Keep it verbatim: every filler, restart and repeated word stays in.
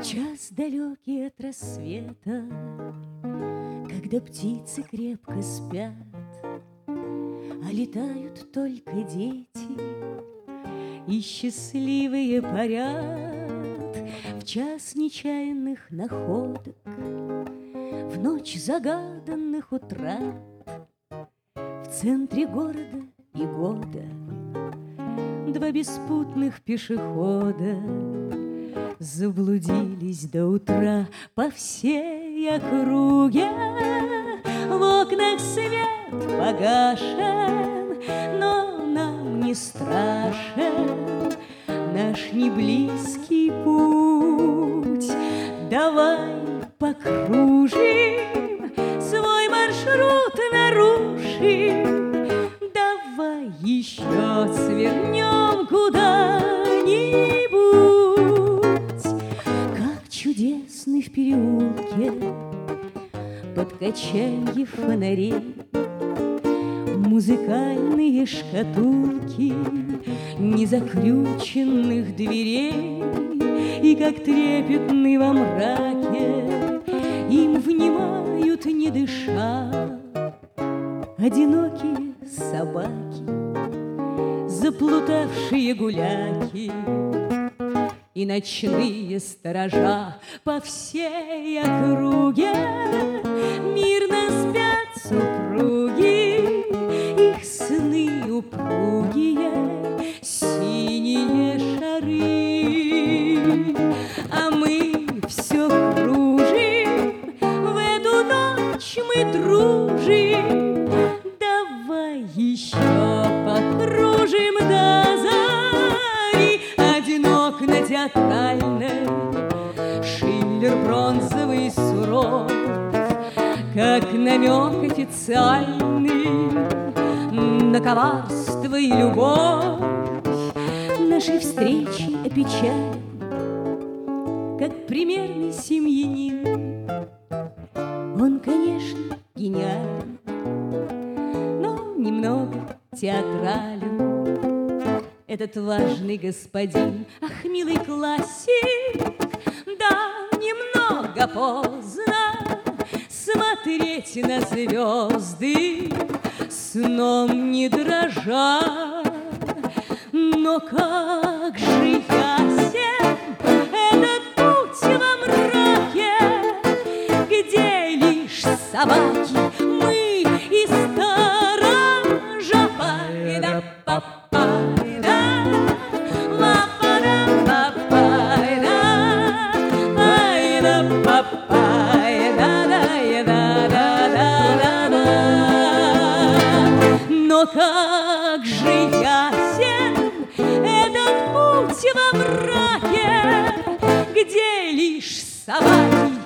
В час далекий от рассвета, когда птицы крепко спят, а летают только дети, и счастливые парят. В час нечаянных находок, в ночь загаданных утрат, в центре города и года два беспутных пешехода заблудились до утра по всей округе. В окнах свет погашен, но нам не страшен наш неблизкий путь. Давай покружим, свой маршрут нарушим, давай еще свернем куда-нибудь. Как чудесный в переулке под качанье фонарей музыкальные шкатулки незакрюченных дверей, и как трепетны во мраке им внимают, не дыша, одинокие собаки, заплутавшие гуляки и ночные сторожа по всей округе. Мирно спят супруги, их сны упругие, синие шары, а мы все кружим, в эту ночь мы дружим. Давай еще покружим до зари, одинок на театральной, Шиллер бронзовый суров, как намек официальный на коварство и любовь. Нашей встречи опечален, как примерный семьянин. Он, конечно, гениален, но немного театрален. Этот важный господин, ах, милый классик, да, немного поздно смотреть на звезды, сном не дрожа. Но как же ясен этот путь во мраке, где лишь собаки, мы и сторожа. Па-да-па-па-да, ла-па-да-па-па-да, ай-да-па-па-да-да-да-да-да-да. Но как же ясен этот путь во мраке, где лишь собаки,